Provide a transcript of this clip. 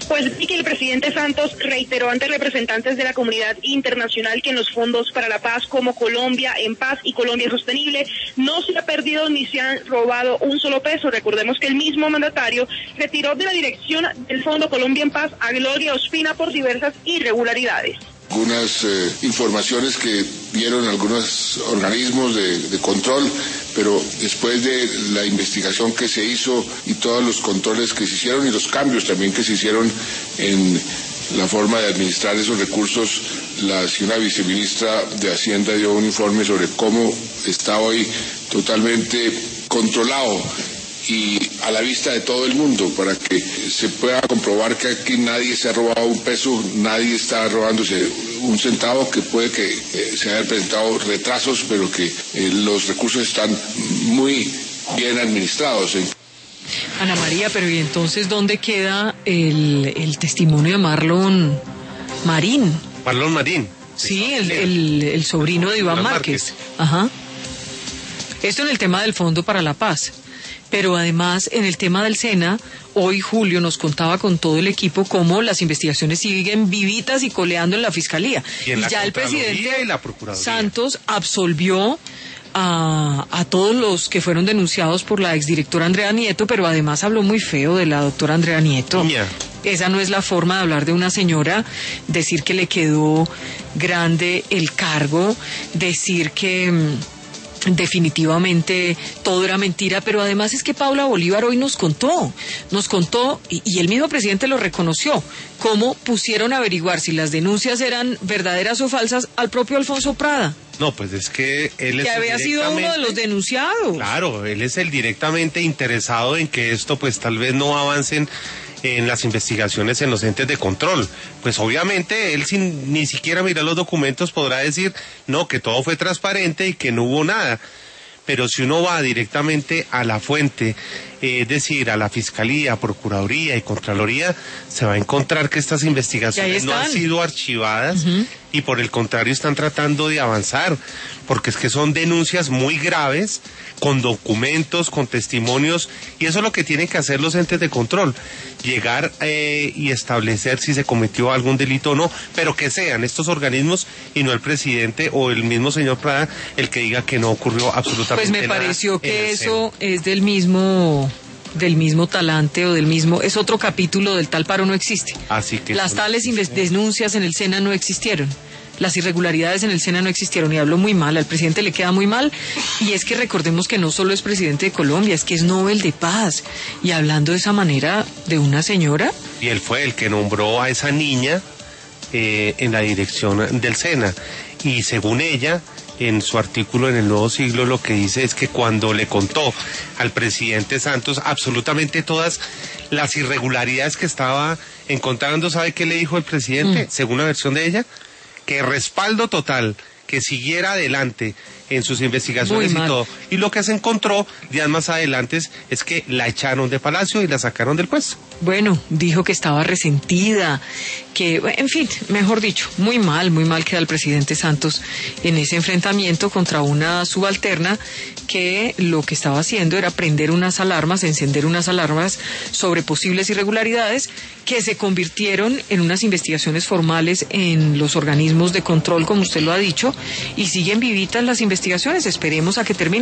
Pues vi que el presidente Santos reiteró ante representantes de la comunidad internacional que en los fondos para la paz como Colombia en Paz y Colombia Sostenible no se ha perdido ni se han robado un solo peso. Recordemos que el mismo mandatario retiró de la dirección del Fondo Colombia en Paz a Gloria Ospina por diversas irregularidades. Algunas informaciones que dieron algunos organismos de control, pero después de la investigación que se hizo y todos los controles que se hicieron y los cambios también que se hicieron en la forma de administrar esos recursos, la señora viceministra de Hacienda dio un informe sobre cómo está hoy totalmente controlado y a la vista de todo el mundo, para que se pueda comprobar que aquí nadie se ha robado un peso, nadie está robándose un centavo, que puede que se hayan presentado retrasos, pero que los recursos están muy bien administrados. Ana María, pero ¿y entonces dónde queda el testimonio de Marlon Marín? Marlon Marín. Sí, el sobrino de Iván Márquez. Ajá. Esto en el tema del Fondo para la Paz. Pero además, en el tema del SENA, hoy Julio nos contaba con todo el equipo cómo las investigaciones siguen vivitas y coleando en la Fiscalía. Y ya el presidente y la Procuraduría Santos absolvió a todos los que fueron denunciados por la exdirectora Andrea Nieto, pero además habló muy feo de la doctora Andrea Nieto. Niña. Esa no es la forma de hablar de una señora, decir que le quedó grande el cargo, decir que definitivamente todo era mentira, pero además es que Paula Bolívar hoy nos contó, y el mismo presidente lo reconoció, cómo pusieron a averiguar si las denuncias eran verdaderas o falsas al propio Alfonso Prada. No, pues es que él que había sido uno de los denunciados. Claro, él es el directamente interesado en que esto pues tal vez no avancen en las investigaciones en los entes de control. Pues obviamente él sin ni siquiera mirar los documentos podrá decir no, que todo fue transparente y que no hubo nada. Pero si uno va directamente a la fuente, es decir, a la Fiscalía, Procuraduría y Contraloría, se va a encontrar que estas investigaciones no han sido archivadas y por el contrario están tratando de avanzar, porque es que son denuncias muy graves, con documentos, con testimonios, y eso es lo que tienen que hacer los entes de control, llegar y establecer si se cometió algún delito o no, pero que sean estos organismos y no el presidente o el mismo señor Prada el que diga que no ocurrió absolutamente nada. Pues me pareció que eso es del mismo talante o del mismo, es otro capítulo del tal paro no existe. Así que las tales denuncias en el SENA no existieron. Las irregularidades en el SENA no existieron y habló muy mal, al presidente le queda muy mal, y es que recordemos que no solo es presidente de Colombia, es que es Nobel de Paz, y hablando de esa manera de una señora. Y él fue el que nombró a esa niña en la dirección del SENA, y según ella, en su artículo en El Nuevo Siglo, lo que dice es que cuando le contó al presidente Santos absolutamente todas las irregularidades que estaba encontrando, ¿sabe qué le dijo el presidente? Según la versión de ella, que respaldo total, que siguiera adelante en sus investigaciones y todo. Y lo que se encontró días más adelante es que la echaron de Palacio y la sacaron del puesto. Bueno, dijo que estaba resentida, que, en fin, mejor dicho, muy mal queda el presidente Santos en ese enfrentamiento contra una subalterna que lo que estaba haciendo era encender unas alarmas sobre posibles irregularidades que se convirtieron en unas investigaciones formales en los organismos de control, como usted lo ha dicho, y siguen vivitas las investigaciones. Esperemos a que termine.